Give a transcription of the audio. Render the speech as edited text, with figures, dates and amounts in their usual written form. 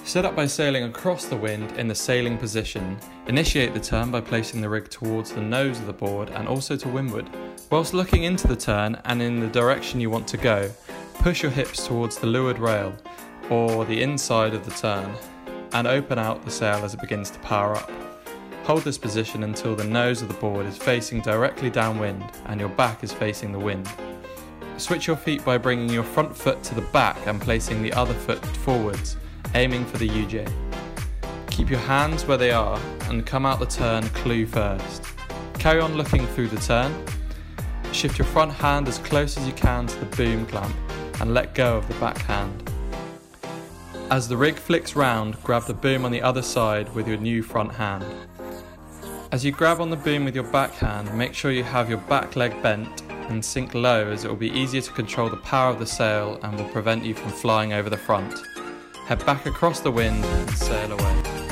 Set up by sailing across the wind in the sailing position. Initiate the turn by placing the rig towards the nose of the board and also to windward. Whilst looking into the turn and in the direction you want to go, push your hips towards the leeward rail or the inside of the turn and open out the sail as it begins to power up. Hold this position until the nose of the board is facing directly downwind and your back is facing the wind. Switch your feet by bringing your front foot to the back and placing the other foot forwards, aiming for the UJ. Keep your hands where they are and come out the turn clew first. Carry on looking through the turn. Shift your front hand as close as you can to the boom clamp and let go of the back hand. As the rig flicks round, grab the boom on the other side with your new front hand. As you grab on the boom with your back hand, make sure you have your back leg bent and sink low, as it will be easier to control the power of the sail and will prevent you from flying over the front. Head back across the wind and sail away.